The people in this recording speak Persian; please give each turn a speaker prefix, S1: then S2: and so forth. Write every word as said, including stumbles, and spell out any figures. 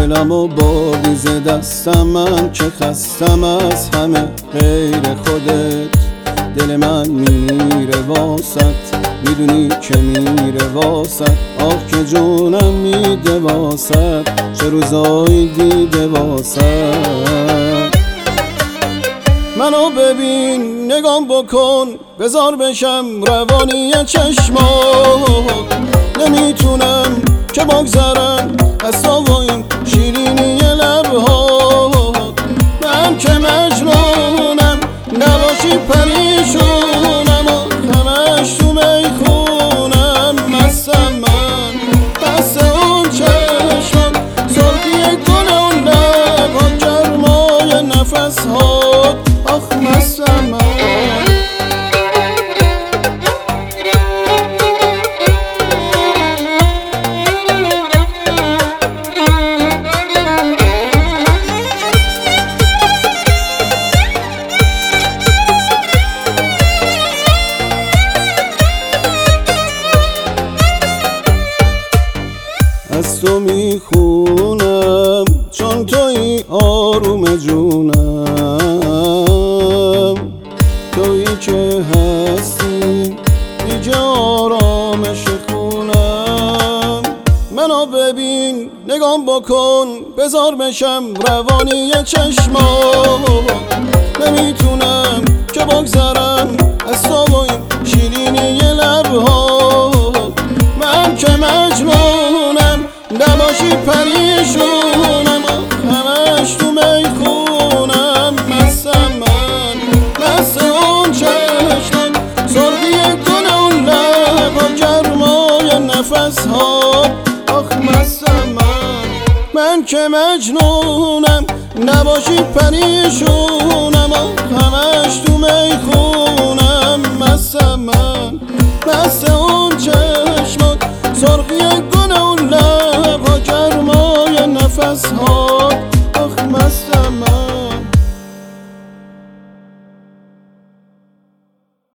S1: دلم و باریز دستم، من که خستم از همه غیر خودت. دل من میره واسط، میدونی که میره واسط. آه که جونم میده واسط، چه روزایی دیده واسط. منو ببین نگام بکن، بذار بشم روانی چشمات. نمیتونم که بگذرم از تو و این شیرینی لبهات. من که مجنونم نباشی پریشونم، و همش تو میخونم مستم من. مست اون چشمان، سرخی گل اون لبها، گرمای نفسهات، آخ مستم من. از تو میخونم چون توی آروم جونم، تویی که هستی دیگه آرامش خونم. منو ببین نگام بکن، بذار بشم روانی چشمات. نمیتونم که بگذرم از تو و این شیرینی لبهات. من که مجنونم نباشی پریشونم، همش تو میخونم مستم من. مست اون چشمان، سرخی گل اون لبها، گرمای نفسها، آخ مستم من. من که مجنونم نباشی پریشونم، همش تو میخونم مستم من. مست اون چشمان، سرخی گل اون لبها، گرمای نفسها.